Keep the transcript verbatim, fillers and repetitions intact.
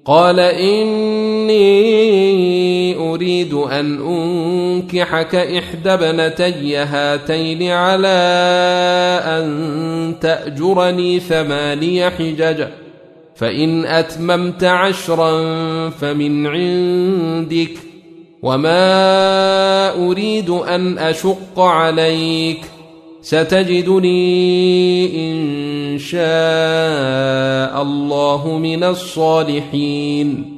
قال إني أريد أن أنكحك إحدى ابنتي هاتين على أن تأجرني ثماني حجج فإن أتممت عشرا فمن عندك وما أريد أن أشق عليك ستجدني إن شاء الله من الصالحين